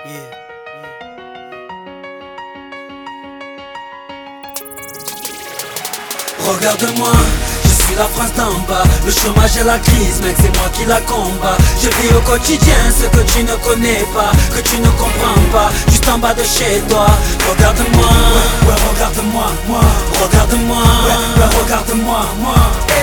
Regarde-moi, je suis la France d'en bas. Le chômage et la crise, mec, c'est moi qui la combat. Je vis au quotidien ce que tu ne connais pas, que tu ne comprends pas, juste en bas de chez toi. Regarde-moi, ouais, regarde-moi, moi. Regarde-moi, ouais, regarde-moi, moi.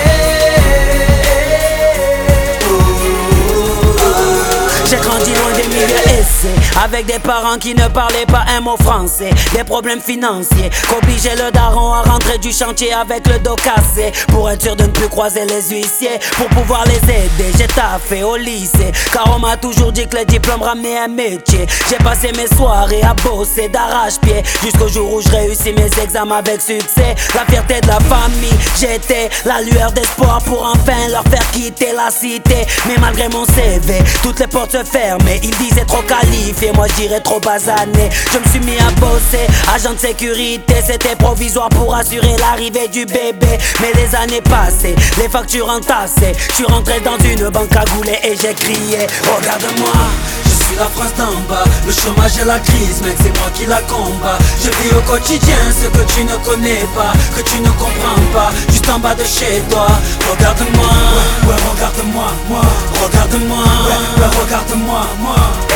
J'ai grandi loin des milieux aisés, avec des parents qui ne parlaient pas un mot français. Des problèmes financiers, qu'obligeaient le daron à rentrer du chantier avec le dos cassé, pour être sûr de ne plus croiser les huissiers, pour pouvoir les aider. J'ai taffé au lycée, car on m'a toujours dit que le diplôme ramenait un métier. J'ai passé mes soirées à bosser d'arrache-pied, jusqu'au jour où je réussis mes examens avec succès. La fierté de la famille, j'étais la lueur d'espoir pour enfin leur faire quitter la cité. Mais malgré mon CV, toutes les portes se fermaient. Ils disaient trop qualifié, moi je dirais trop basané. Je me suis mis à bosser, agent de sécurité. C'était provisoire pour assurer l'arrivée du bébé. Mais les années passées, les factures entassées, je suis rentré dans une banque à goulet et j'ai crié: regarde-moi, je suis la France d'en bas. Le chômage et la crise, mec, c'est moi qui la combat. Je vis au quotidien ce que tu ne connais pas, que tu ne comprends pas, juste en bas de chez toi. Regarde-moi, ouais, regarde-moi, moi. Regarde-moi, ouais, regarde-moi, moi.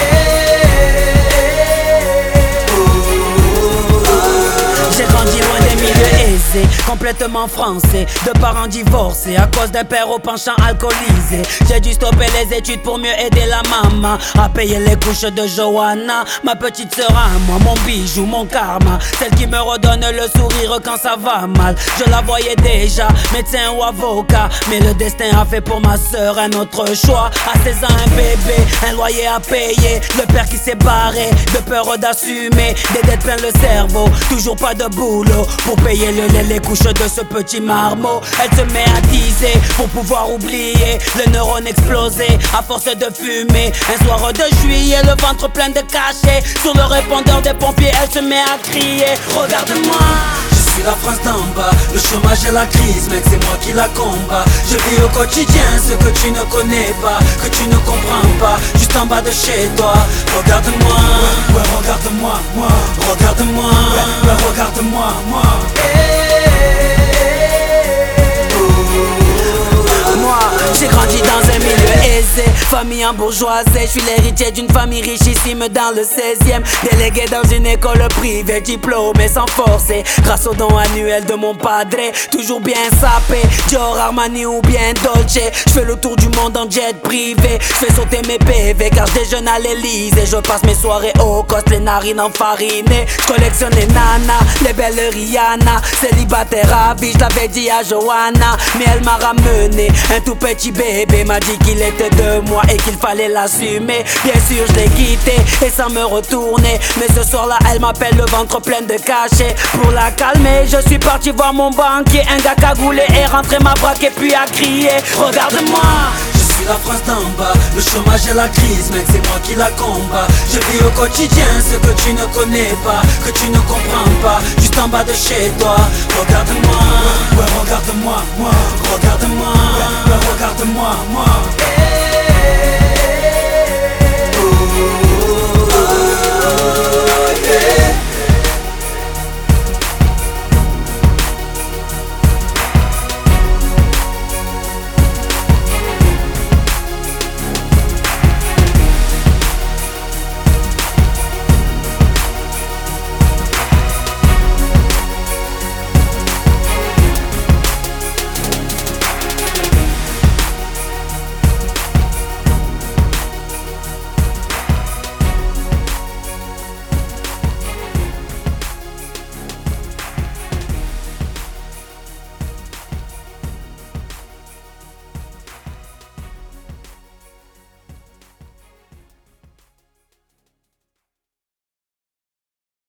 J'ai grandi loin des milieux aisés, complètement français, de parents divorcés à cause d'un père au penchant alcoolisé. J'ai dû stopper les études pour mieux aider la maman à payer les couches de Johanna, ma petite sœur à moi, mon bijou, mon karma, celle qui me redonne le sourire quand ça va mal. Je la voyais déjà, médecin ou avocat, mais le destin a fait pour ma sœur un autre choix. À 16 ans un bébé, un loyer à payer, le père qui s'est barré de peur d'assumer, des dettes plein le cerveau, toujours pas de boulot pour payer le lait, les couches de ce petit marmot. Elle se met à teaser pour pouvoir oublier, le neurone explosé à force de fumer. Un soir de juillet, le ventre plein de cachets, sur le répondeur des pompiers, elle se met à crier: regarde-moi, je suis la France d'en bas. Le chômage et la crise, mec, c'est moi qui la combat. Je vis au quotidien ce que tu ne connais pas, que tu ne comprends pas, juste en bas de chez toi. Regarde-moi, ouais, regarde-moi, moi. Regarde-moi, ouais, regarde-moi, moi. Moi, j'ai grandi dans un milieu aisé, famille embourgeoisée. Je suis l'héritier d'une famille richissime dans le 16e, délégué dans une école privée, diplômé sans forcer, grâce au don annuel de mon padre. Toujours bien sapé, Dior, Armani ou bien Dolce. Je fais le tour du monde en jet privé, je fais sauter mes PV car je déjeune à l'Elysée. Je passe mes soirées au coste, les narines enfarinées. Je collectionne les nanas, les belles Rihanna. Célibataire à vie, je l'avais dit à Johanna, mais elle m'a ramené un tout petit bébé, m'a dit qu'il était de moi et qu'il fallait l'assumer. Bien sûr je l'ai quitté et sans me retourner, mais ce soir-là elle m'appelle le ventre plein de cachets. Pour la calmer, je suis parti voir mon banquier, un gars cagoulé est rentré m'a braqué puis a crié: regarde-moi, je suis la France d'en bas. Le chômage et la crise, mec, c'est moi qui la combat. Je vis au quotidien ce que tu ne connais pas, que tu ne comprends pas, juste en bas de chez toi. Regarde-moi, ouais, regarde-moi, moi. Regarde-moi, ouais, regarde-moi, moi.